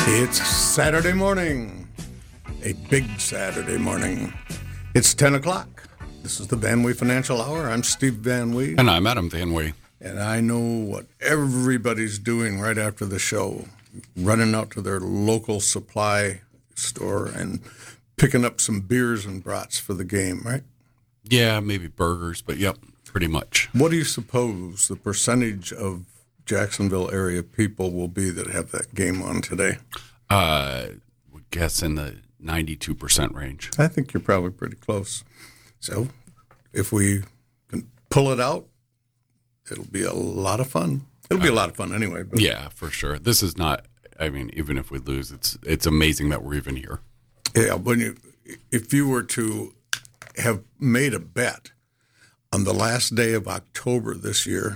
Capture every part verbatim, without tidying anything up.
It's Saturday morning, a big Saturday morning. It's ten o'clock. This is the Van Wee Financial Hour. I'm Steve Van Wee. And I'm Adam Van Wee. And I know what everybody's doing right after the show, running out to their local supply store and picking up some beers and brats for the game, right? Yeah, maybe burgers, but yep, pretty much. What do you suppose the percentage of Jacksonville area people will be that have that game on today? Uh, would guess in the ninety-two percent range. I think you're probably pretty close. So if we can pull it out, it'll be a lot of fun. It'll be a lot of fun anyway. But. Yeah, for sure. This is not, I mean, even if we lose, it's it's amazing that we're even here. Yeah, when you, if you were to have made a bet on the last day of October this year,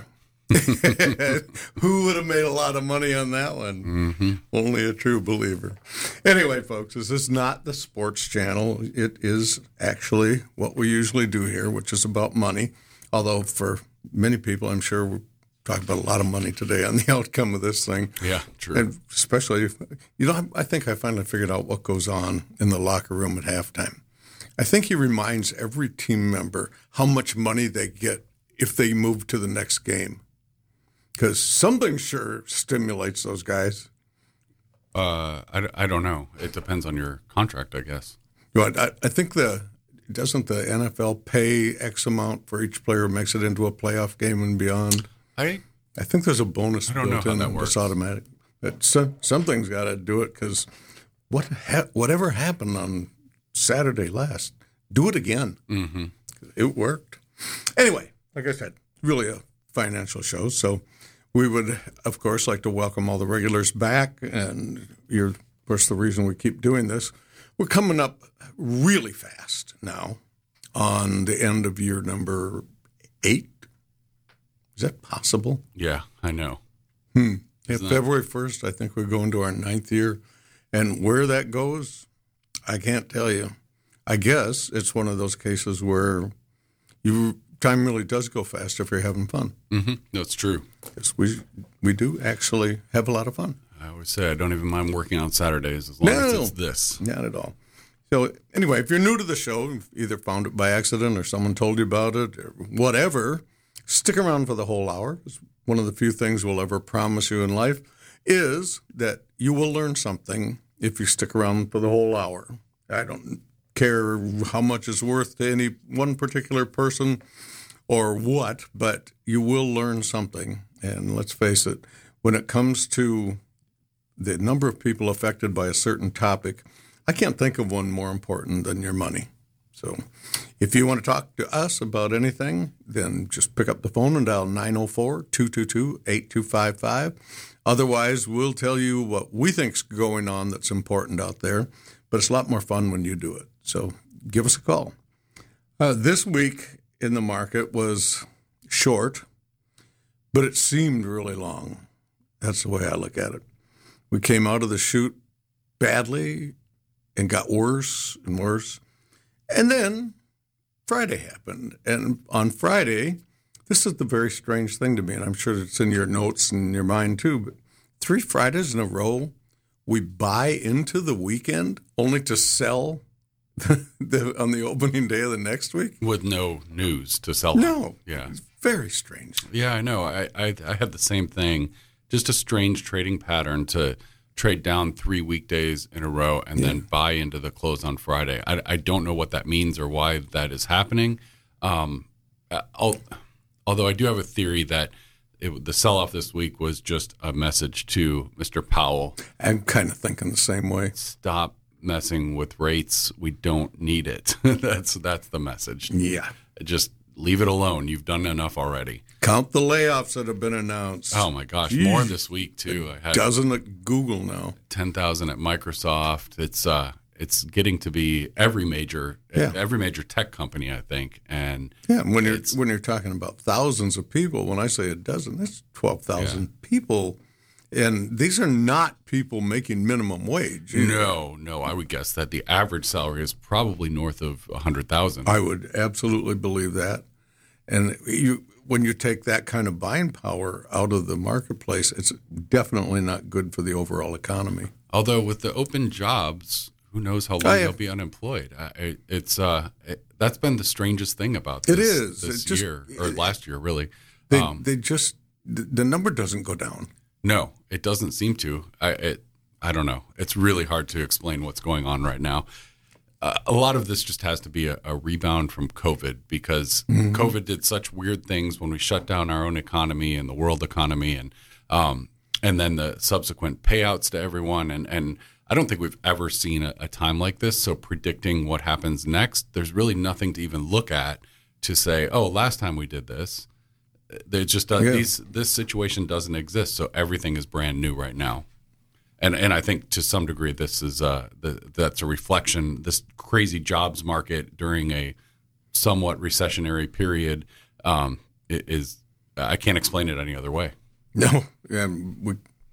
who would have made a lot of money on that one? Mm-hmm. Only a true believer. Anyway, folks, this is not the sports channel. It is actually what we usually do here, which is about money. Although for many people, I'm sure we're talking about a lot of money today on the outcome of this thing. Yeah, true. And especially, if, you know, I think I finally figured out what goes on in the locker room at halftime. I think he reminds every team member how much money they get if they move to the next game. Because something sure stimulates those guys. Uh, I, I don't know. It depends on your contract, I guess. But I, I think the doesn't the N F L pay X amount for each player who makes it into a playoff game and beyond? I I think there's a bonus I don't built know how in that that's works. automatic. But so, something's got to do it because what ha- whatever happened on Saturday last, do it again. Mm-hmm. It worked. Anyway, like I said, really a financial show. So we would, of course, like to welcome all the regulars back. And you're, of course, the reason we keep doing this. We're coming up really fast now on the end of year number eight. Is that possible? Yeah, I know. Hmm. Yeah, February first, I think we're going to our ninth year. And where that goes, I can't tell you. I guess it's one of those cases where you time really does go fast if you're having fun. Mm-hmm. That's true. Yes, we we do actually have a lot of fun. I would say I don't even mind working on Saturdays as long No, as it's this. Not at all. So anyway, if you're new to the show, you've either found it by accident or someone told you about it or whatever, stick around for the whole hour. It's one of the few things we'll ever promise you in life is that you will learn something if you stick around for the whole hour. I don't care how much it's worth to any one particular person or what, but you will learn something. And let's face it, when it comes to the number of people affected by a certain topic, I can't think of one more important than your money. So if you want to talk to us about anything, then just pick up the phone and dial nine oh four, two two two, eight two five five. Otherwise, we'll tell you what we think's going on that's important out there, but it's a lot more fun when you do it. So give us a call. Uh, this week in the market was short, but it seemed really long. That's the way I look at it. We came out of the chute badly and got worse and worse. And then Friday happened. And on Friday, this is the very strange thing to me, and I'm sure it's in your notes and your mind too, but three Fridays in a row, we buy into the weekend only to sell the, on the opening day of the next week? With no news to sell. No. Yeah. It's very strange. Yeah, I know. I, I I had the same thing. Just a strange trading pattern to trade down three weekdays in a row and yeah. then buy into the close on Friday. I, I don't know what that means or why that is happening. Um, I'll, although I do have a theory that it, the sell-off this week was just a message to Mister Powell. I'm kind of thinking the same way. Stop messing with rates. We don't need it. that's that's the message. Yeah. Just leave it alone. You've done enough already. Count the layoffs that have been announced. Oh, my gosh. Jeez. More this week, too. I had dozen at Google now. ten thousand at Microsoft. It's uh, it's getting to be every major yeah. every major tech company, I think. And yeah, when you're when you're talking about thousands of people, when I say a dozen, that's twelve thousand yeah. people. And these are not people making minimum wage. Either. No, no. I would guess that the average salary is probably north of one hundred thousand. I would absolutely believe that. And you, when you take that kind of buying power out of the marketplace, it's definitely not good for the overall economy. Although with the open jobs, who knows how long I- they'll be unemployed? I, it, it's uh, it, that's been the strangest thing about this, It is. this It just- year or last year, really. They Um, they just the, the number doesn't go down. No, it doesn't seem to. I it, I don't know. It's really hard to explain what's going on right now. Uh, a lot of this just has to be a, a rebound from COVID because Mm-hmm. COVID did such weird things when we shut down our own economy and the world economy, and um, and then the subsequent payouts to everyone. And, and I don't think we've ever seen a, a time like this. So predicting what happens next, there's really nothing to even look at to say, oh, last time we did this. They just uh, Yeah. these this situation doesn't exist, so everything is brand new right now, and and I think to some degree this is uh the, that's a reflection. This crazy jobs market during a somewhat recessionary period um, i- is I can't explain it any other way. No, and we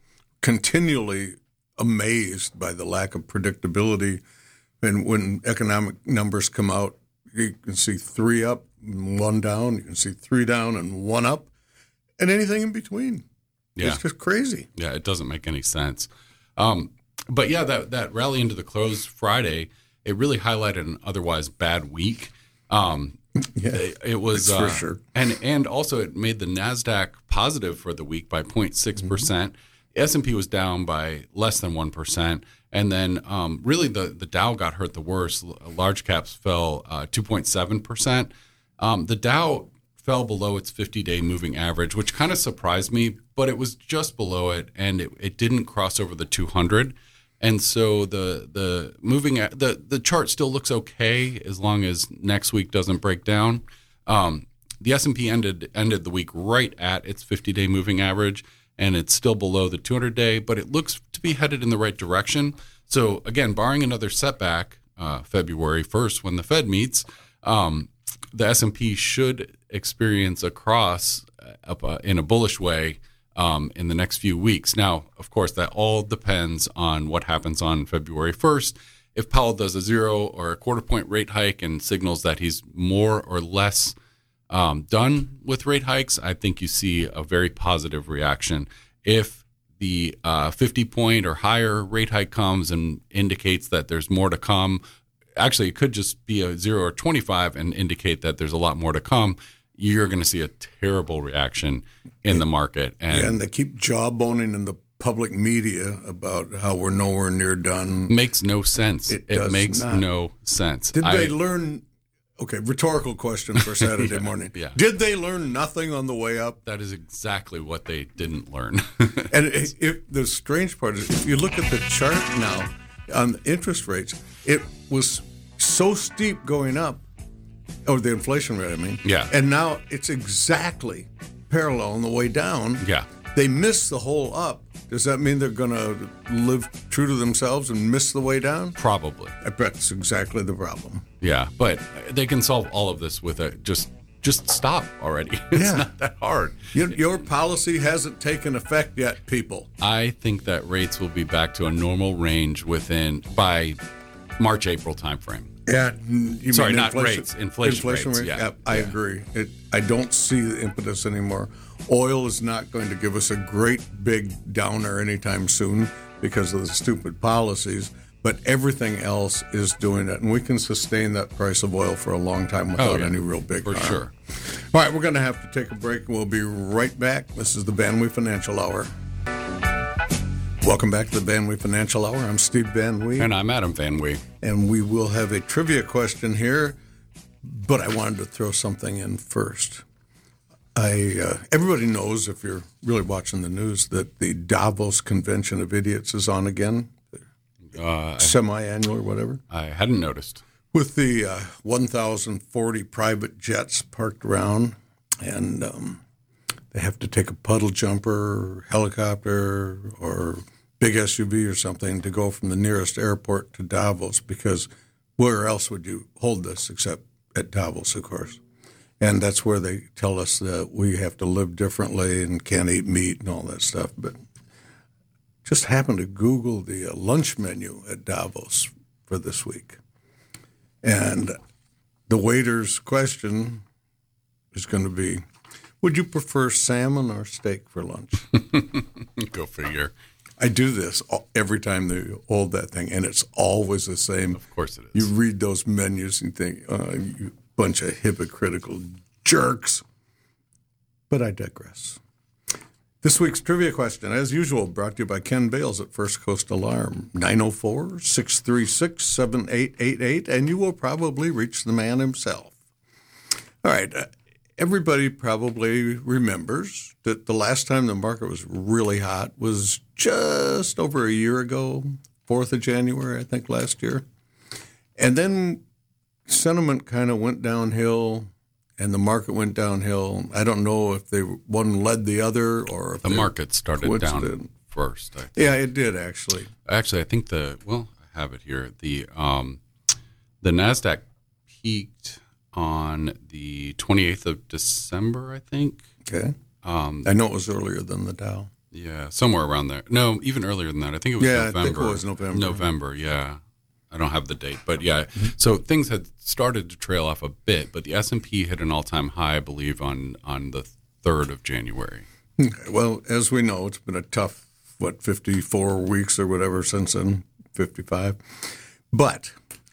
continually amazed by the lack of predictability. And when economic numbers come out, you can see three up, and one down. You can see three down and one up, and anything in between. Yeah. It's just crazy. Yeah, it doesn't make any sense. Um, but yeah, that that rally into the close Friday, it really highlighted an otherwise bad week. Um, Yeah, it, it was that's for uh, sure. and and also it made the Nasdaq positive for the week by zero point six percent. S and P was down by less than one percent, and then um, really the the Dow got hurt the worst. L- Large caps fell uh, two point seven percent. Um, the Dow fell below its fifty-day moving average, which kind of surprised me, but it was just below it, and it, it didn't cross over the two hundred. And so the the moving a- the the chart still looks okay as long as next week doesn't break down. Um, the S and P ended ended the week right at its fifty-day moving average, and it's still below the two hundred day, but it looks to be headed in the right direction. So again, barring another setback, uh, February first when the Fed meets, um, the S and P should experience a cross up uh, in a bullish way um, in the next few weeks. Now, of course, that all depends on what happens on February first. If Powell does a zero or a quarter point rate hike and signals that he's more or less um, done with rate hikes, I think you see a very positive reaction. If the uh, fifty point or higher rate hike comes and indicates that there's more to come, actually, it could just be a zero or twenty-five and indicate that there's a lot more to come. You're going to see a terrible reaction in the market. And, And they keep jawboning in the public media about how we're nowhere near done. makes no sense. It It, does makes not. no sense. Did I- they learn? Okay, rhetorical question for Saturday morning. yeah. Did they learn nothing on the way up? that is exactly what they didn't learn. And it, it, the strange part is, if you look at the chart now on the interest rates, it was so steep going up, or the inflation rate, I mean. Yeah. And now it's exactly parallel on the way down. Yeah. They missed the whole up. Does that mean they're going to live true to themselves and miss the way down? Probably. I bet that's exactly the problem. Yeah, but they can solve all of this with a just just stop already. It's Yeah. not that hard. Your, your policy hasn't taken effect yet, people. I think that rates will be back to a normal range within by March April timeframe. Yeah, you Sorry, mean not rates, inflation rates, rate? yeah. I Yeah. agree. It, I don't see the impetus anymore. Oil is not going to give us a great big downer anytime soon because of the stupid policies, but everything else is doing it, and we can sustain that price of oil for a long time without Oh, yeah. any real big For harm. sure. All right, we're going to have to take a break, and we'll be right back. This is the Banwee Financial Hour. Welcome back to the Banwee Financial Hour. I'm Steve Banwee. And I'm Adam Van Wee. And we will have a trivia question here, but I wanted to throw something in first. I uh, everybody knows, if you're really watching the news, that the Davos Convention of Idiots is on again, Uh, semi-annual or whatever, I hadn't noticed. with the uh, one thousand forty private jets parked around, and um, they have to take a puddle jumper, helicopter, or big S U V or something to go from the nearest airport to Davos, because where else would you hold this except at Davos, of course? And that's where they tell us that we have to live differently and can't eat meat and all that stuff. But just happened to Google the uh, lunch menu at Davos for this week. And the waiter's question is going to be, Would you prefer salmon or steak for lunch? Go figure. I do this every time they hold that thing, and it's always the same. Of course it is. You read those menus and think, oh, you bunch of hypocritical jerks. But I digress. This week's trivia question, as usual, brought to you by Ken Bales at First Coast Alarm, nine oh four, six three six, seven eight eight eight, and you will probably reach the man himself. All right. Uh, everybody probably remembers that the last time the market was really hot was just over a year ago, fourth of January, I think, last year. And then sentiment kind of went downhill, and the market went downhill. I don't know if they one led the other or if the market started down first. I think. Yeah, it did actually. Actually, I think the well, I have it here. The um, the NASDAQ peaked on the twenty-eighth of December, I think. Okay. Um, I know it was earlier than the Dow. Yeah, somewhere around there. No, even earlier than that. I think it was yeah, November. I think it was November. November, yeah. I don't have the date, but yeah. So things had started to trail off a bit, but the S and P hit an all-time high, I believe, on on the third of January. Okay. Well, as we know, it's been a tough, what, fifty-four weeks or whatever since then, fifty-five. But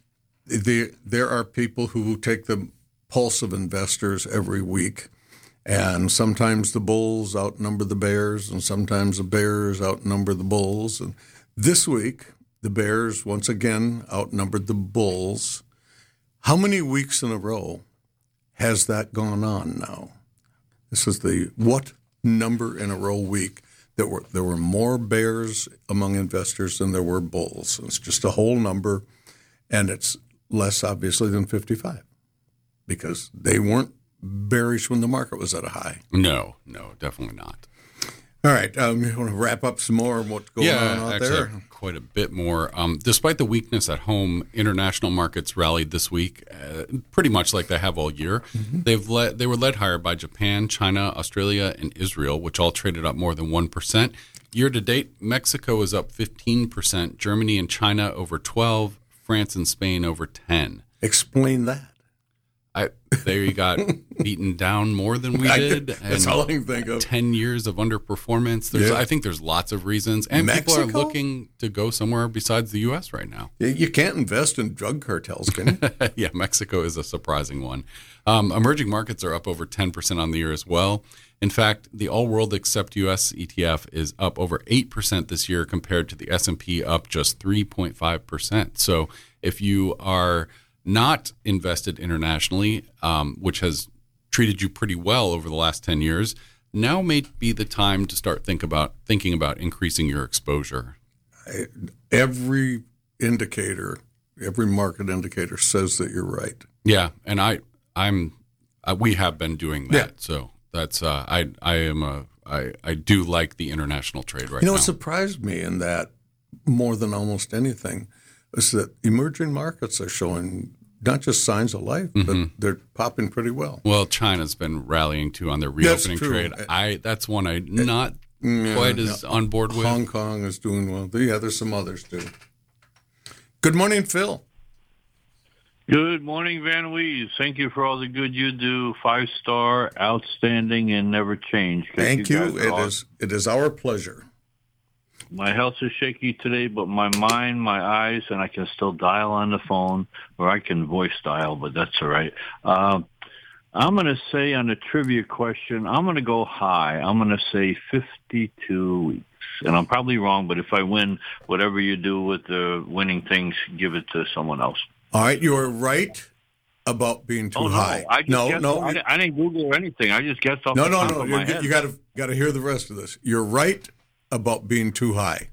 the, there are people who take the pulse of investors every week, and sometimes the bulls outnumber the bears, and sometimes the bears outnumber the bulls. And this week, the bears once again outnumbered the bulls. How many weeks in a row has that gone on now? This is the what number in a row week that were there were more bears among investors than there were bulls. It's just a whole number, and it's less obviously than fifty-five because they weren't bearish when the market was at a high. No, no, definitely not. All right, um, you want to wrap up some more of what's going yeah, on out actually, there? Quite a bit more. Um, despite the weakness at home, international markets rallied this week, uh, pretty much like they have all year. Mm-hmm. They've led, they were led higher by Japan, China, Australia, and Israel, which all traded up more than one percent. Year to date, Mexico is up fifteen percent, Germany and China over twelve, France and Spain over ten. Explain that. I, they got beaten down more than we did. I, that's all I can think of. Ten years of underperformance. There's, yeah. I think there's lots of reasons, and Mexico? people are looking to go somewhere besides the U S right now. You can't invest in drug cartels, can you? Yeah, Mexico is a surprising one. Um, emerging markets are up over ten percent on the year as well. In fact, the all-world except U S E T F is up over eight percent this year compared to the S and P up just three point five percent. So if you are not invested internationally, um, which has treated you pretty well over the last ten years, now may be the time to start think about thinking about increasing your exposure. Every indicator, every market indicator says that you're right. Yeah, and I, I'm, uh, we have been doing that. Yeah. So that's, uh, I, I am a, I, I do like the international trade right now. You know, what surprised me in that more than almost anything is that emerging markets are showing not just signs of life, mm-hmm. but they're popping pretty well. Well, China's been rallying too on their reopening trade. I that's one I'm not yeah, quite as yeah. on board with. Hong Kong is doing well. Yeah, there's some others too. Good morning, Phil. Good morning, Van Wees. Thank you for all the good you do. Five star, outstanding, and never change. Thank you. you. It awesome. is it is our pleasure. My health is shaky today, but my mind, my eyes, and I can still dial on the phone, or I can voice dial, but that's all right. Uh, I'm going to say on the trivia question, I'm going to go high. I'm going to say fifty-two weeks. And I'm probably wrong, but if I win, whatever you do with the winning things, give it to someone else. All right, you are right about being too oh, no. high. I just no, guessed, no, I, I didn't Google anything. I just guessed off no, the no, top no. of my You, head. you got to got to hear the rest of this. You're right about being too high.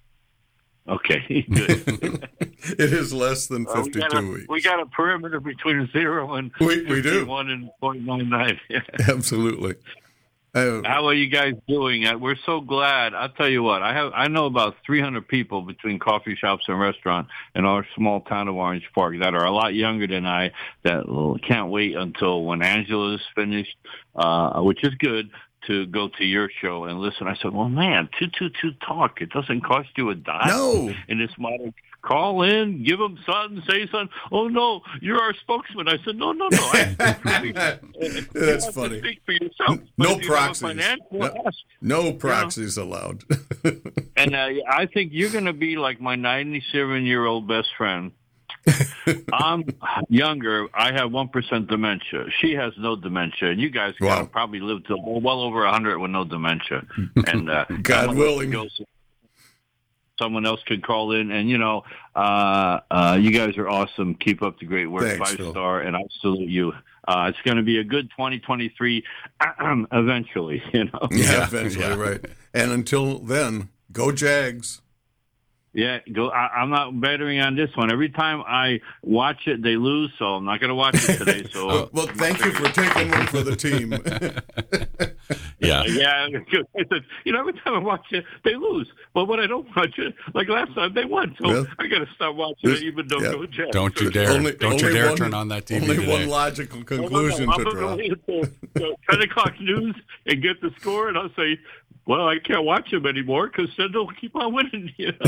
Okay, good. It is less than fifty-two well, we got a, weeks. We got a perimeter between zero and we, we do. one and point nine nine. Absolutely. Uh, How are you guys doing? We're so glad. I'll tell you what. I have. I know about three hundred people between coffee shops and restaurants in our small town of Orange Park that are a lot younger than I. That can't wait until when Angela is finished, uh, which is good, to go to your show and listen. I said, well, man, two two two Talk. It doesn't cost you a dime. No. In this modern, call in, give them something, say something. Oh, no, you're our spokesman. I said, no, no, no. I, That's funny. Speak for yourself. No But proxies. No, no proxies allowed. And uh, I think you're going to be like my ninety-seven-year-old best friend. I'm younger. I have one percent dementia. She has no dementia. And you guys Wow. wow. probably lived to well over one hundred with no dementia. And uh, God willing. Goes, someone else could call in. And, you know, uh, uh, you guys are awesome. Keep up the great work. Thanks, Five Phil. star. And I salute you. Uh, it's going to be a good twenty twenty-three eventually, you know. Yeah, eventually, yeah. Right. And until then, go Jags. Yeah, go. I, I'm not bettering on this one. Every time I watch it, they lose, so I'm not going to watch it today. So, well, well, thank you for taking one for the team. Yeah, uh, yeah. I said, you know, every time I watch it, they lose. But when I don't watch it, like last time, they won. So well, I got to stop watching it, even though yeah. go Jets. Don't you dare! Only, don't only you dare one, turn on that T V Only today. one logical conclusion no, no, no. to draw. To, to ten o'clock news and get the score, and I'll say, well, I can't watch them anymore because then they'll keep on winning. You know.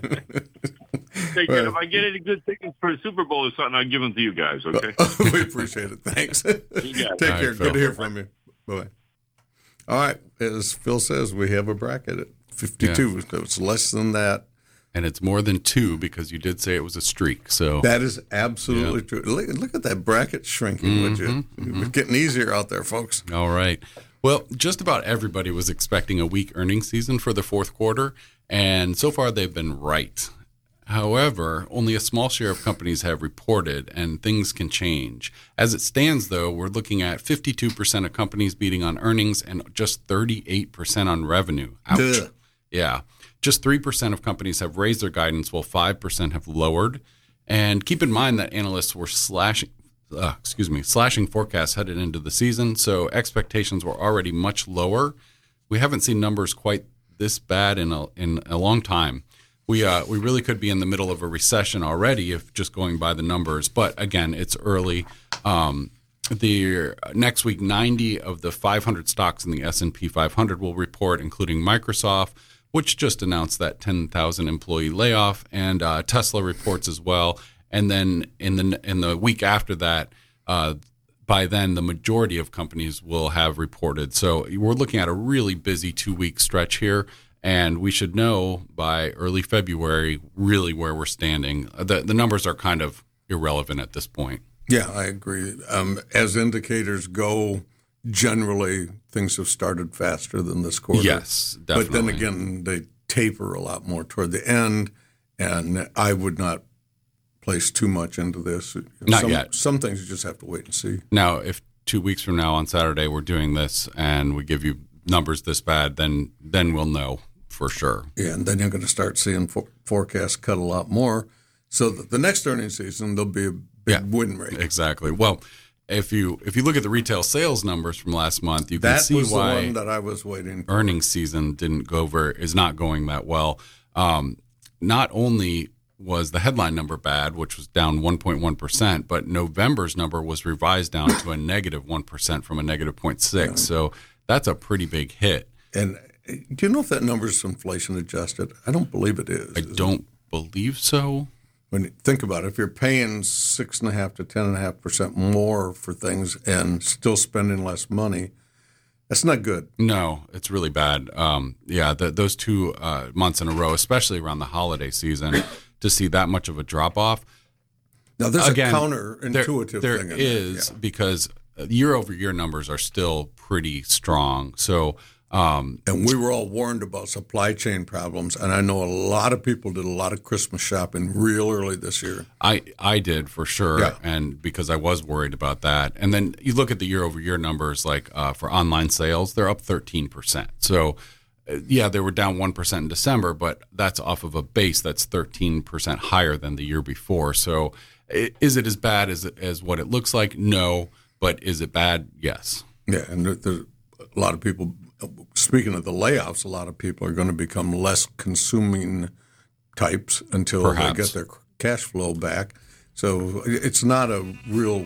Hey, Right. if I get any good tickets for a Super Bowl or something, I'll give them to you guys. Okay. We appreciate it. Thanks. You got Take it. care. Right, Good Phil. to hear from you. Bye. All right. As Phil says, we have a bracket at fifty-two. Yeah. So it's less than that. And it's more than two because you did say it was a streak. So That is absolutely true. Look, look at that bracket shrinking, would you? Mm-hmm. It's getting easier out there, folks. all right. Well, just about everybody was expecting a weak earnings season for the fourth quarter, and so far they've been right. However, only a small share of companies have reported, and things can change. As it stands, though, we're looking at fifty-two percent of companies beating on earnings and just thirty-eight percent on revenue. Ouch. Ugh. Yeah. Just three percent of companies have raised their guidance, while five percent have lowered. And keep in mind that analysts were slashing, uh, excuse me, slashing forecasts headed into the season, so expectations were already much lower. We haven't seen numbers quite this bad in a in a long time. We uh, we really could be in the middle of a recession already if just going by the numbers. But again, it's early. Um, the next week, ninety of the five hundred stocks in the S and P five hundred will report, including Microsoft, which just announced that ten thousand employee layoff, and uh, Tesla reports as well. And then in the in the week after that, uh, by then the majority of companies will have reported. So we're looking at a really busy two week stretch here. And we should know by early February really where we're standing. The the numbers are kind of irrelevant at this point. Yeah, I agree. Um, as indicators go, generally things have started faster than this quarter. Yes, definitely. But then again, they taper a lot more toward the end, and I would not place too much into this. Not some, yet. Some things you just have to wait and see. Now, if two weeks from now on Saturday we're doing this and we give you numbers this bad, then then we'll know for sure. Yeah, and then you're going to start seeing for, forecasts cut a lot more. So that the next earnings season, there'll be a big Yeah, win rate. Exactly. Well, if you if you look at the retail sales numbers from last month, you can That see was why the one that I was waiting for. earnings season didn't go very is not going that well. Um, not only was the headline number bad, which was down one point one percent, but November's number was revised down to a negative one percent from a negative zero point six. Yeah. So that's a pretty big hit. And do you know if that number is inflation adjusted? I don't believe it is. I is don't it? believe so. When you think about it, if you're paying six and a half to ten and a half percent more for things and still spending less money, that's not good. No, it's really bad. Um, yeah, the, those two uh, months in a row, especially around the holiday season, to see that much of a drop off. Now, there's Again, a counterintuitive there, thing. There in is there. Yeah. because year over year numbers are still pretty strong. So. Um, and we were all warned about supply chain problems, and I know a lot of people did a lot of Christmas shopping real early this year. I, I did for sure, yeah. and because I was worried about that. And then you look at the year-over-year numbers, like uh, for online sales, they're up thirteen percent. So, uh, yeah, they were down one percent in December, but that's off of a base that's thirteen percent higher than the year before. So is it as bad as, as what it looks like? No. But is it bad? Yes. Yeah, and there, there's a lot of people – speaking of the layoffs, a lot of people are going to become less consuming types until Perhaps. they get their cash flow back. So it's not a real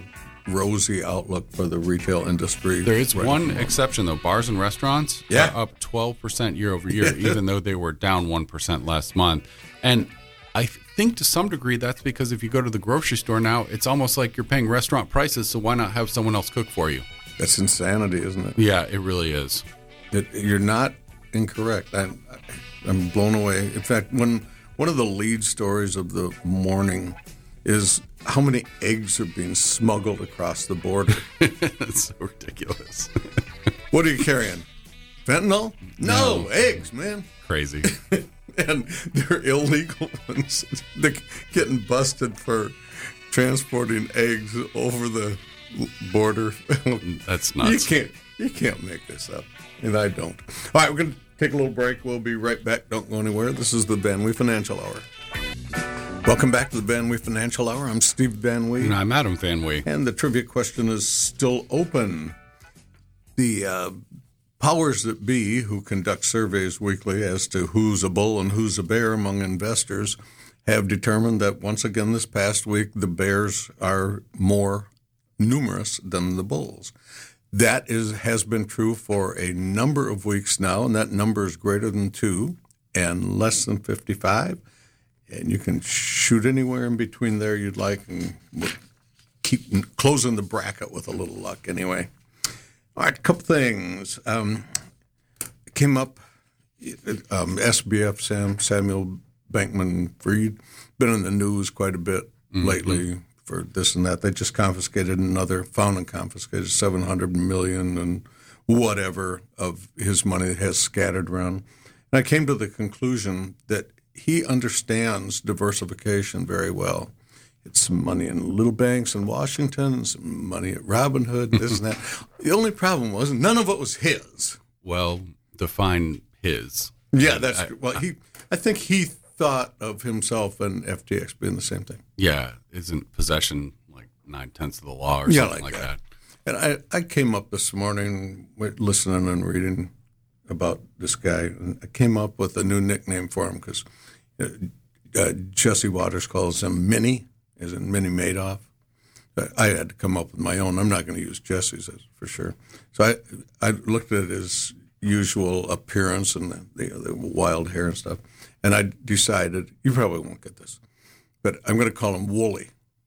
rosy outlook for the retail industry. There is right one now. exception, though. Bars and restaurants Yeah. are up twelve percent year over year, even though they were down one percent last month. And I think to some degree that's because if you go to the grocery store now, it's almost like you're paying restaurant prices, so why not have someone else cook for you? That's insanity, isn't it? Yeah, it really is. It, you're not incorrect. I'm, I'm blown away. In fact, when one of the lead stories of the morning is how many eggs are being smuggled across the border. It's so ridiculous. What are you carrying? Fentanyl? No, No. eggs, man. Crazy. And they're illegal ones. They're getting busted for transporting eggs over the border. That's You nuts. can't you can't make this up. And I don't. All right, we're going to take a little break. We'll be right back. Don't go anywhere. This is the Van Wee Financial Hour. Welcome back to the Van Wee Financial Hour. I'm Steve Van Wee. And I'm Adam Van Wee. And the trivia question is still open. The uh, powers that be, who conduct surveys weekly as to who's a bull and who's a bear among investors, have determined that once again this past week the bears are more numerous than the bulls. That is has been true for a number of weeks now, and that number is greater than two and less than fifty-five. And you can shoot anywhere in between there you'd like, and we'll keep closing the bracket with a little luck anyway. All right, a couple things. Um, came up, um, S B F, Sam, Samuel Bankman-Fried, been in the news quite a bit mm-hmm. lately for this and that. They just confiscated another, found and confiscated seven hundred million dollars and whatever of his money that has scattered around. And I came to the conclusion that he understands diversification very well. It's some money in little banks in Washington, some money at Robinhood, this and that. The only problem was none of it was his. Well, define his. Yeah, that's I, true. Well, he, I think he thought of himself and F T X being the same thing. Yeah, isn't possession like nine-tenths of the law or Yeah, something like like that. that? And I, I came up this morning listening and reading about this guy, and I came up with a new nickname for him because uh, uh, Jesse Waters calls him Minnie, as in Minnie Madoff. I had to come up with my own. I'm not going to use Jesse's for sure. So I I looked at his usual appearance and the, the, the wild hair and stuff, and I decided, you probably won't get this, but I'm going to call him Wooly.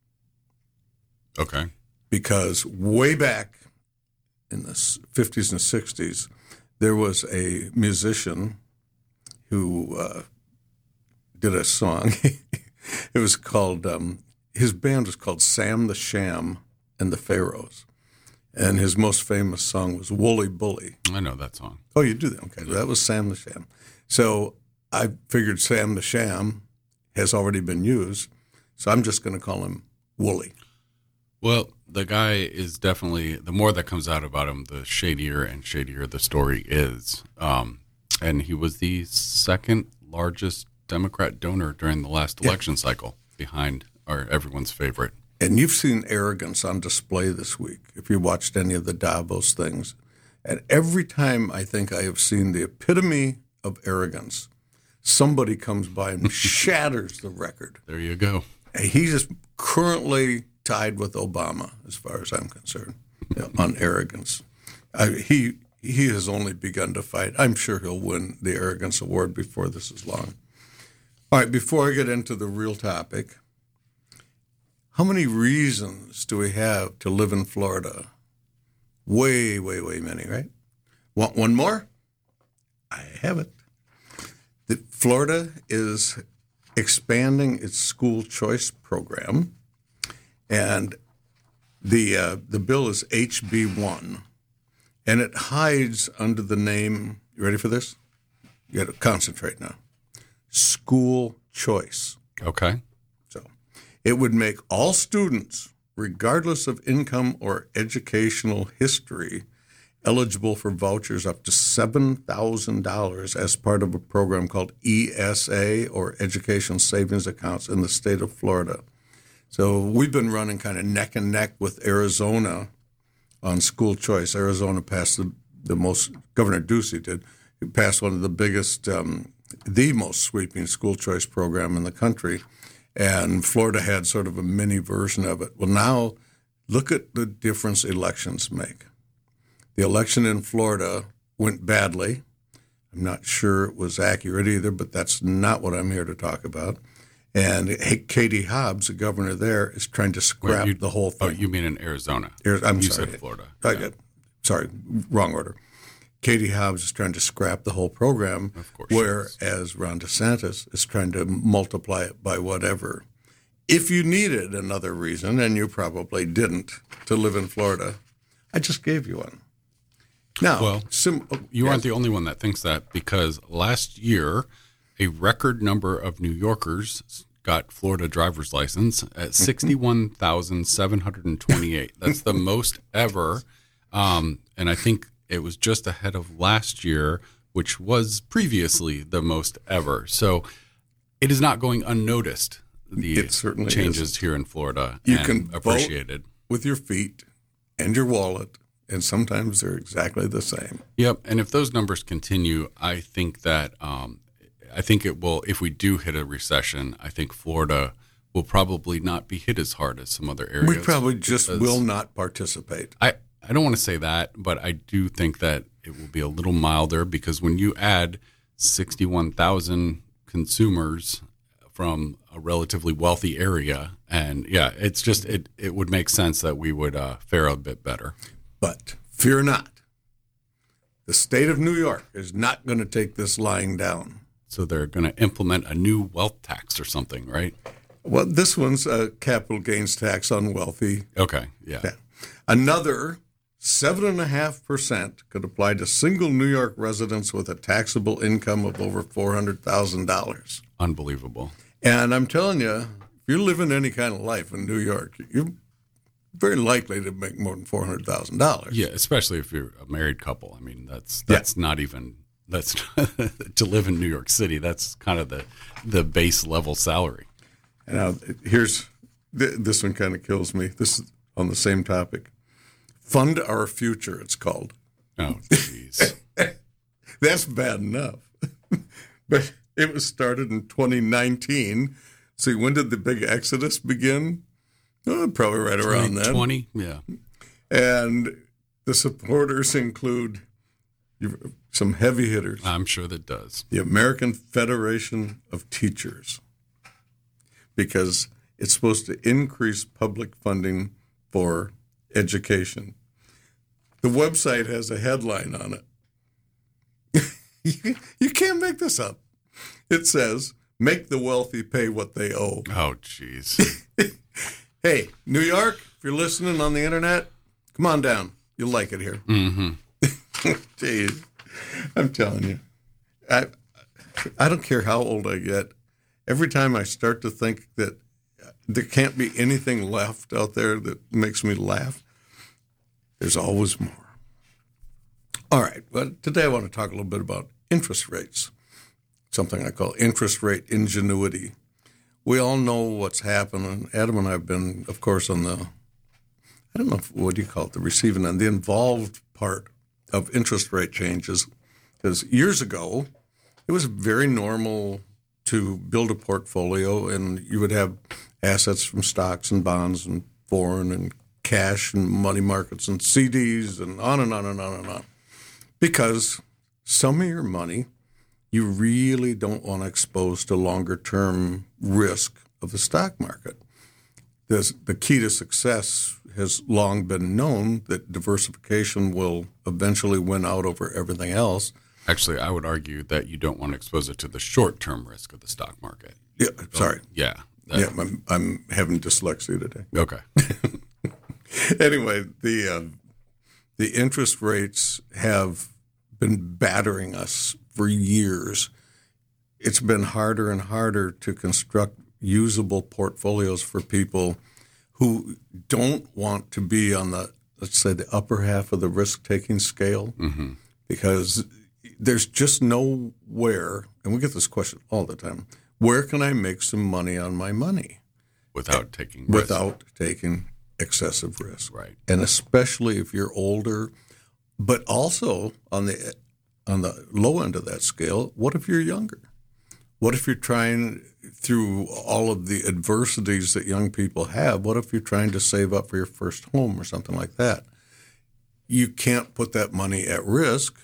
Okay. Because way back in the fifties and sixties, there was a musician who uh, did a song. It was called, um, his band was called Sam the Sham and the Pharaohs. And his most famous song was Wooly Bully. I know that song. Oh, you do that? Okay, that was Sam the Sham. So I figured Sam the Sham has already been used, so I'm just going to call him Wooly. Well, the guy is definitely, the more that comes out about him, the shadier and shadier the story is. Um, and he was the second largest Democrat donor during the last election yeah. cycle, behind our everyone's favorite. And you've seen arrogance on display this week, if you watched any of the Davos things. And every time I think I have seen the epitome of arrogance, somebody comes by and shatters the record. There you go. And he's just currently tied with Obama, as far as I'm concerned, you know, on arrogance. I, he he has only begun to fight. I'm sure he'll win the Arrogance Award before this is long. All right, before I get into the real topic, how many reasons do we have to live in Florida? Way, way, way many, right? Want one more? I have it. The, Florida is expanding its school choice program, and the uh, the bill is H B one, and it hides under the name, you ready for this? You got to concentrate now. School choice. Okay. So it would make all students, regardless of income or educational history, eligible for vouchers up to seven thousand dollars as part of a program called E S A, or Education Savings Accounts, in the state of Florida. So we've been running kind of neck and neck with Arizona on school choice. Arizona passed the, the most, Governor Ducey did, he passed one of the biggest, um, the most sweeping school choice program in the country. And Florida had sort of a mini version of it. Well, now look at the difference elections make. The election in Florida went badly. I'm not sure it was accurate either, but that's not what I'm here to talk about. And Katie Hobbs, the governor there, is trying to scrap Wait, you, the whole thing. Oh, you mean in Arizona? I'm you sorry. said Florida. I yeah. got, sorry, wrong order. Katie Hobbs is trying to scrap the whole program, Of course, whereas Ron DeSantis is trying to multiply it by whatever. If you needed another reason, and you probably didn't, to live in Florida, I just gave you one. Now, Well, sim- oh, You yes. aren't the only one that thinks that, because last year, a record number of New Yorkers got Florida driver's license at sixty-one thousand seven hundred twenty-eight. That's the most ever. Um, and I think it was just ahead of last year, which was previously the most ever. So it is not going unnoticed, the It certainly changes isn't. here in Florida, You and can vote appreciated. with your feet and your wallet, and sometimes they're exactly the same. Yep, and if those numbers continue, I think that um, I think it will. If we do hit a recession, I think Florida will probably not be hit as hard as some other areas. We probably just because- will not participate. I I don't want to say that, but I do think that it will be a little milder, because when you add sixty-one thousand consumers from a relatively wealthy area, and yeah, it's just it it would make sense that we would uh, fare a bit better. But fear not. The state of New York is not going to take this lying down. So they're going to implement a new wealth tax or something, right? Well, this one's a capital gains tax on wealthy. Okay, yeah. Yeah. Another seven point five percent could apply to single New York residents with a taxable income of over four hundred thousand dollars. Unbelievable. And I'm telling you, if you're living any kind of life in New York, you're very likely to make more than four hundred thousand dollars. Yeah, especially if you're a married couple. I mean, that's that's not even that's to live in New York City. That's kind of the the base level salary. Now, here's th- this one kind of kills me. This is on the same topic. Fund Our Future, it's called. Oh, jeez. That's bad enough. But it was started in twenty nineteen. See, when did the big exodus begin? Oh, probably right around then. Twenty, yeah. And the supporters include some heavy hitters. I'm sure that does. The American Federation of Teachers, because it's supposed to increase public funding for education. The website has a headline on it. you, you can't make this up. It says, "Make the wealthy pay what they owe." Oh, jeez. Hey, New York, if you're listening on the internet, come on down. You'll like it here. Mm-hmm. Jeez, I'm telling you, I I don't care how old I get. Every time I start to think that there can't be anything left out there that makes me laugh, there's always more. All right, but today I want to talk a little bit about interest rates, something I call interest rate ingenuity. We all know what's happening. Adam and I have been, of course, on the, I don't know, if, what do you call it, the receiving end, the involved part of interest rate changes. Because years ago, it was very normal to build a portfolio, and you would have assets from stocks and bonds and foreign and cash and money markets and C Ds and on and on and on and on. Because some of your money you really don't want to expose to longer-term risk of the stock market. This, the key to success has long been known that diversification will eventually win out over everything else. Actually, I would argue that you don't want to expose it to the short-term risk of the stock market. Yeah, sorry. Yeah. that- Yeah, I'm, I'm having dyslexia today. Okay. Anyway, the uh, the interest rates have been battering us for years. It's been harder and harder to construct usable portfolios for people who don't want to be on the, let's say, the upper half of the risk-taking scale, Mm-hmm. because there's just nowhere, and we get this question all the time, where can I make some money on my money Without taking risk. without taking excessive risk? Right. And especially if you're older, but also on the on the low end of that scale, what if you're younger? What if you're trying, through all of the adversities that young people have, what if you're trying to save up for your first home or something like that? You can't put that money at risk,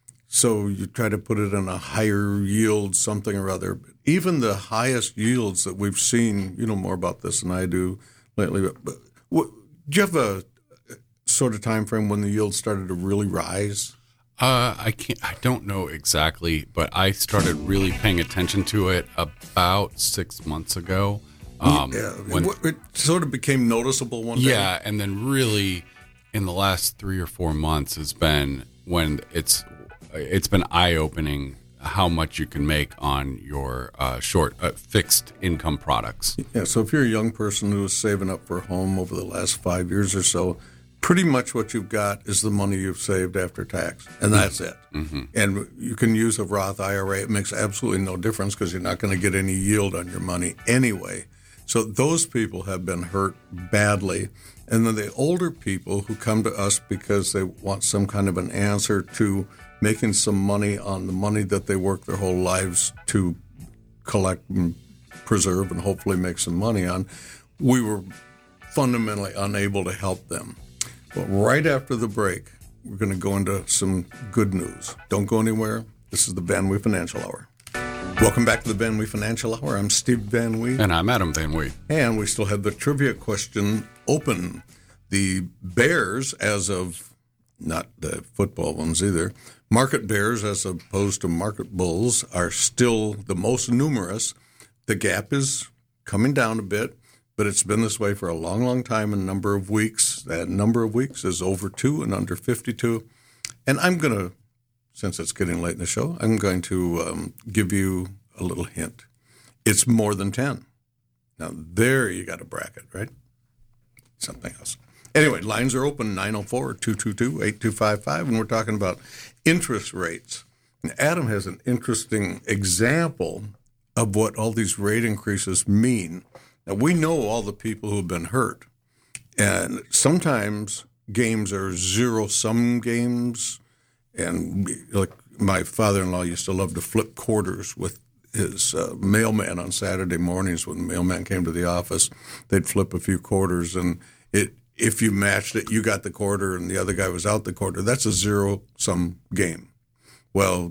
so you try to put it in a higher yield something or other. Even the highest yields that we've seen, you know more about this than I do lately, but, but what, do you have a sort of time frame when the yield started to really rise? Uh, I can't. I don't know exactly, but I started really paying attention to it about six months ago. Um, yeah, when, it, it sort of became noticeable one day. Yeah, and then really, in the last three or four months, has been when it's it's been eye opening how much you can make on your uh, short uh, fixed income products. Yeah. So if you're a young person who is saving up for a home over the last five years or so, pretty much what you've got is the money you've saved after tax, and that's it. Mm-hmm. And you can use a Roth I R A. It makes absolutely no difference because you're not going to get any yield on your money anyway. So those people have been hurt badly. And then the older people who come to us because they want some kind of an answer to making some money on the money that they work their whole lives to collect and preserve and hopefully make some money on, we were fundamentally unable to help them. But right after the break, we're going to go into some good news. Don't go anywhere. This is the Van Wee Financial Hour. Welcome back to the Van Wee Financial Hour. I'm Steve Van Wee. And I'm Adam Van Wee. And we still have the trivia question open. The Bears, as of, not the football ones either, market bears as opposed to market bulls are still the most numerous. The gap is coming down a bit, but it's been this way for a long, long time, a number of weeks. That number of weeks is over two and under fifty-two. And I'm going to, since it's getting late in the show, I'm going to um, give you a little hint. It's more than ten. Now, there you got a bracket, right? Something else. Anyway, lines are open, nine oh four, two two two, eight two five five, and we're talking about interest rates. And Adam has an interesting example of what all these rate increases mean. Now, we know all the people who have been hurt, and sometimes games are zero-sum games, and like my father-in-law used to love to flip quarters with his uh, mailman on Saturday mornings when the mailman came to the office. They'd flip a few quarters, and it if you matched it, you got the quarter, and the other guy was out the quarter. That's a zero-sum game. Well,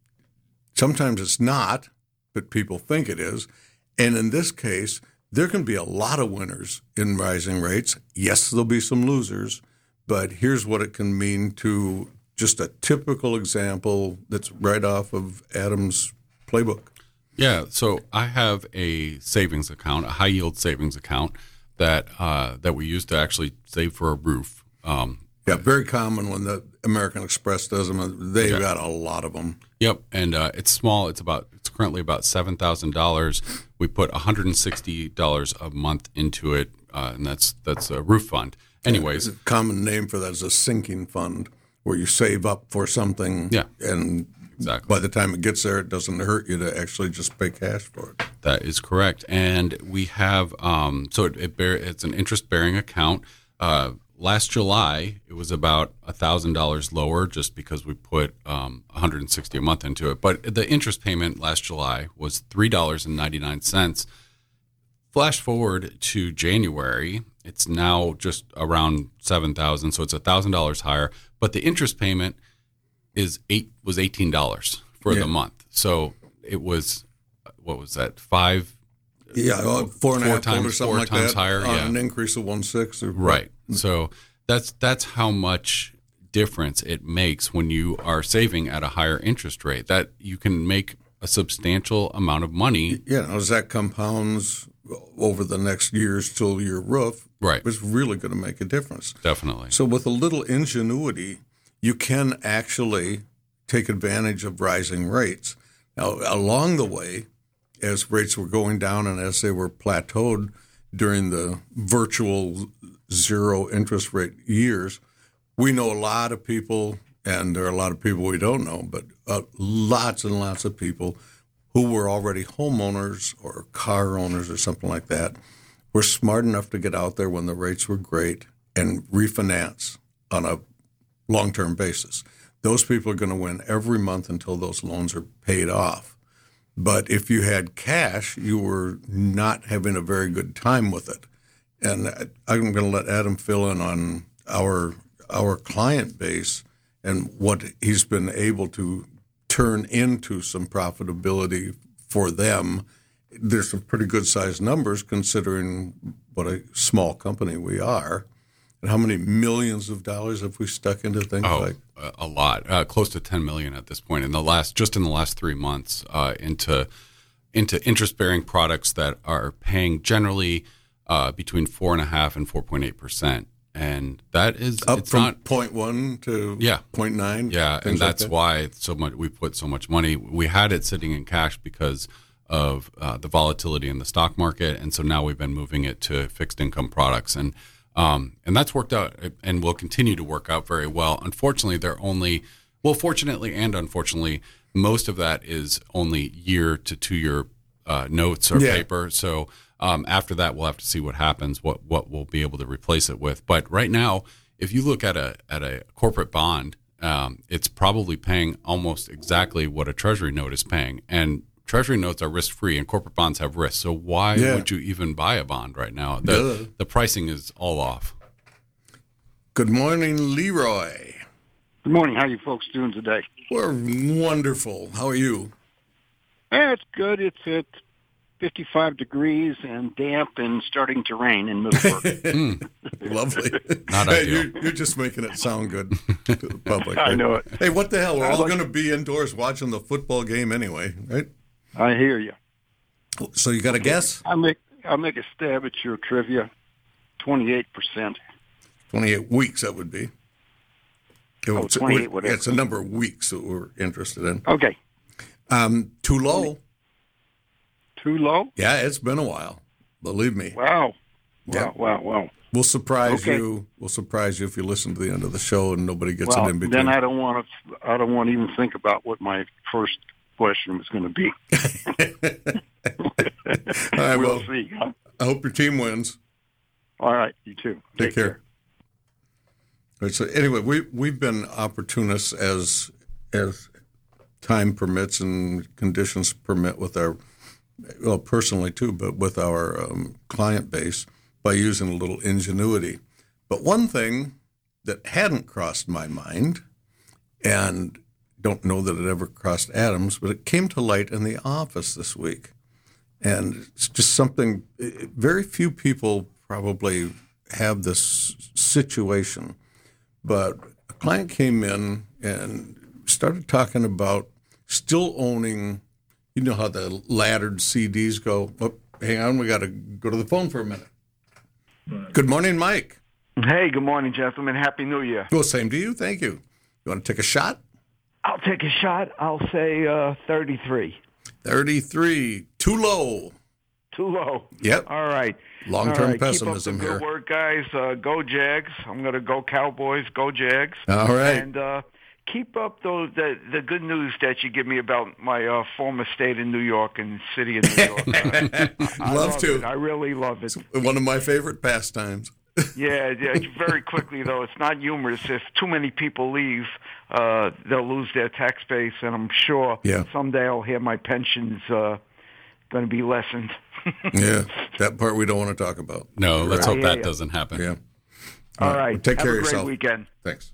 sometimes it's not, but people think it is, and in this case, there can be a lot of winners in rising rates. Yes, there'll be some losers, but here's what it can mean to just a typical example that's right off of Adam's playbook. Yeah, so I have a savings account, a high-yield savings account that uh, that we use to actually save for a roof. Um, yeah, very common when the American Express does them. They've yeah. got a lot of them. Yep, and uh, it's small. It's about it's currently about seven thousand dollars. We put one hundred sixty dollars a month into it, uh, and that's that's a roof fund. Anyways, yeah, a common name for that is a sinking fund, where you save up for something. Yeah, and exactly. By the time it gets there, it doesn't hurt you to actually just pay cash for it. That is correct, and we have um, so it, it bear, it's an interest bearing account. Uh, Last July, it was about one thousand dollars lower just because we put um, one hundred sixty dollars a month into it. But the interest payment last July was three dollars and ninety-nine cents. Flash forward to January, it's now just around seven thousand dollars, so it's one thousand dollars higher. But the interest payment is eight was eighteen dollars for yeah. the month. So it was, what was that, five? Yeah, well, four and a half times, or something four like times that higher, on yeah. an increase of one six. Or, right. So that's that's how much difference it makes when you are saving at a higher interest rate. That you can make a substantial amount of money. Yeah, as that compounds over the next years till your roof, right, it's really going to make a difference. Definitely. So with a little ingenuity, you can actually take advantage of rising rates. Now, along the way, as rates were going down and as they were plateaued during the virtual zero interest rate years, we know a lot of people, and there are a lot of people we don't know, but uh, lots and lots of people who were already homeowners or car owners or something like that were smart enough to get out there when the rates were great and refinance on a long-term basis. Those people are going to win every month until those loans are paid off. But if you had cash, you were not having a very good time with it. And I'm going to let Adam fill in on our our client base and what he's been able to turn into some profitability for them. There's some pretty good sized numbers considering what a small company we are. And how many millions of dollars have we stuck into things oh, like? A lot, uh, close to ten million at this point in the last, just in the last three months, uh, into into interest bearing products that are paying generally uh, between four and a half and four point eight percent, and that is Up it's from not point one to yeah point nine. Yeah, and that's like that? why so much we put so much money. We had it sitting in cash because of uh, the volatility in the stock market, and so now we've been moving it to fixed income products, and um, and that's worked out and will continue to work out very well. Unfortunately, they're only well, fortunately and unfortunately, most of that is only year to two year uh, notes or Yeah. paper. So um, after that, we'll have to see what happens, what what we'll be able to replace it with. But right now, if you look at a at a corporate bond, um, it's probably paying almost exactly what a treasury note is paying, and treasury notes are risk free, and corporate bonds have risk. So why Yeah. would you even buy a bond right now? The Duh. the pricing is all off. Good morning, Leroy. Good morning. How you folks doing today? We're wonderful. How are you? Eh, it's good. It's at fifty-five degrees and damp and starting to rain in Middleburg. Lovely. Not Hey, ideal. you're, you're just making it sound good to the public. I right? know it. Hey, what the hell? We're I all like- going to be indoors watching the football game anyway, right? I hear you. So you got a guess? I make I make a stab at your trivia. Twenty-eight percent. twenty-eight weeks, that would be. Oh, It's, twenty-eight, whatever. it's a number of weeks that we're interested in. Okay. Um, too low. Too low? Yeah, it's been a while. Believe me. Wow. Yeah. Wow. Wow. Wow. We'll surprise Okay. you. We'll surprise you if you listen to the end of the show and nobody gets Well, it in between. then I don't want to. I don't want to even think about what my first question was going to be. All right, we'll well, see. Huh? I hope your team wins. All right. You too. Take, care. All right, so anyway, we we've been opportunists as as time permits and conditions permit with our well personally too, but with our um, client base by using a little ingenuity. But one thing that hadn't crossed my mind, and don't know that it ever crossed Adam's, but it came to light in the office this week. And it's just something, very few people probably have this situation. But a client came in and started talking about still owning, you know how the laddered C Ds go. Oh, hang on, we got to go to the phone for a minute. Good morning, Mike. Hey, good morning, gentlemen. Happy New Year. Well, same to you. Thank you. You want to take a shot? I'll take a shot. I'll say uh, thirty-three. thirty-three. Too low. Too low. Yep. All right. Long-term All right. pessimism Keep up the here. good work, guys. Uh, go Jags. I'm going to go Cowboys. Go Jags. All right. And uh, keep up those, the the good news that you give me about my uh, former state in New York and city of New York. Uh, I Love love to. it. I really love it. One of my favorite pastimes. Yeah, yeah, very quickly, though. It's not humorous. If too many people leave, uh, they'll lose their tax base, and I'm sure Yeah. someday I'll hear my pension's uh, going to be lessened. Yeah, that part we don't want to talk about. No, let's Right. hope Yeah, that yeah. doesn't happen. Yeah. All Well, right. take Have care a of great yourself. weekend. Thanks.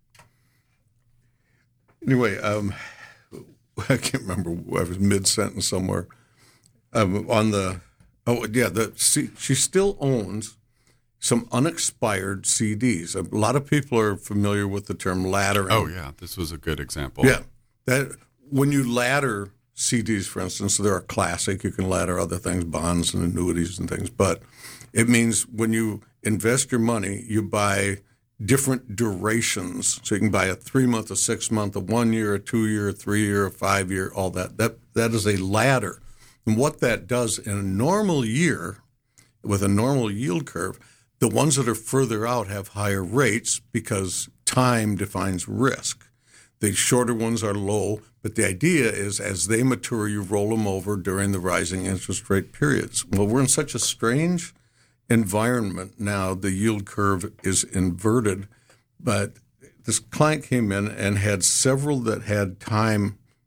Anyway, um, I can't remember. I was mid-sentence somewhere. Um, on the, oh, yeah, the she, she still owns some unexpired C Ds. A lot of people are familiar with the term laddering. Oh yeah, this was a good example. Yeah, that when you ladder C Ds, for instance, they're a classic. You can ladder other things, bonds and annuities and things. But it means when you invest your money, you buy different durations. So you can buy a three month, a six month, a one year, a two year, a three year, a five year, all that. That that is a ladder. And what that does in a normal year, with a normal yield curve, the ones that are further out have higher rates because time defines risk. The shorter ones are low, but the idea is as they mature, you roll them over during the rising interest rate periods. Well, we're in such a strange environment now. The yield curve is inverted, but this client came in and had several that had time. You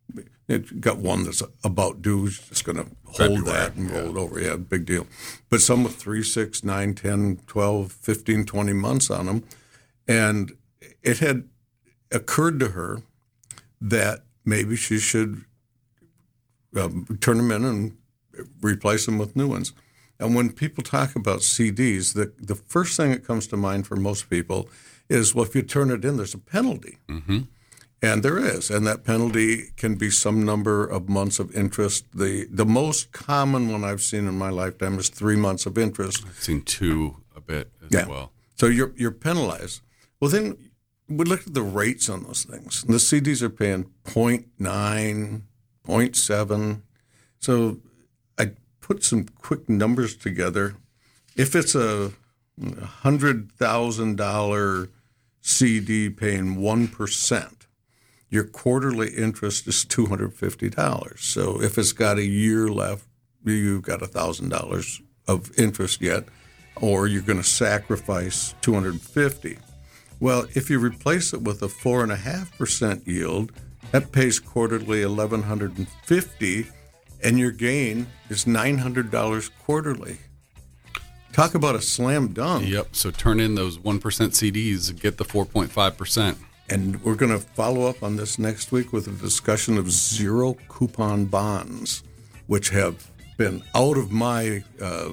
It got one that's about due, just going to hold February, that and roll yeah. it over. Yeah, big deal. But some with three, six, nine, ten, twelve, fifteen, twenty months on them. And it had occurred to her that maybe she should um, turn them in and replace them with new ones. And when people talk about C Ds, the, the first thing that comes to mind for most people is, well, if you turn it in, there's a penalty. Mm-hmm. And there is, and that penalty can be some number of months of interest. The the most common one I've seen in my lifetime is three months of interest. I've seen two a bit as Yeah. well. So you're you're penalized. Well, then we look at the rates on those things. The C Ds are paying zero point nine, zero point seven. So I put some quick numbers together. If it's a one hundred thousand dollars C D paying one percent, your quarterly interest is two hundred fifty dollars. So if it's got a year left, you've got one thousand dollars of interest yet, or you're going to sacrifice two hundred fifty dollars. Well, if you replace it with a four point five percent yield, that pays quarterly one thousand one hundred fifty dollars, and your gain is nine hundred dollars quarterly. Talk about a slam dunk. Yep. So turn in those one percent C Ds and get the four point five percent. And we're going to follow up on this next week with a discussion of zero coupon bonds, which have been out of my uh,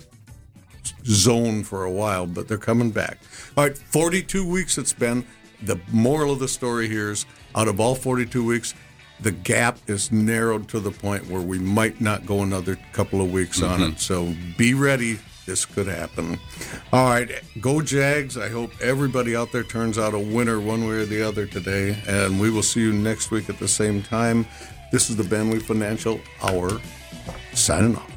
zone for a while, but they're coming back. All right, forty-two weeks it's been. The moral of the story here is, out of all forty-two weeks, the gap is narrowed to the point where we might not go another couple of weeks mm-hmm. on it. So be ready. This could happen. All right, go Jags. I hope everybody out there turns out a winner one way or the other today, and we will see you next week at the same time. This is the Ben Lee Financial Hour, signing off.